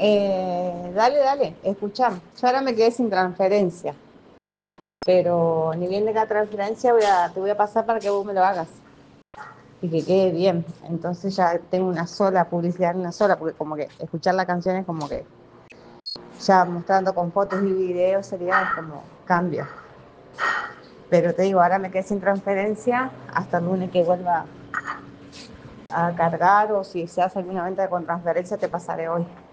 Dale, dale, escuchame. Yo ahora me quedé sin transferencia, pero ni bien de cada transferencia te voy a pasar para que vos me lo hagas y que quede bien. Entonces ya tengo una sola publicidad, una sola, porque como que escuchar la canción es como que ya mostrando con fotos y videos sería como cambio. Pero te digo, ahora me quedé sin transferencia hasta el lunes que vuelva a cargar o si se hace alguna venta con transferencia te pasaré hoy.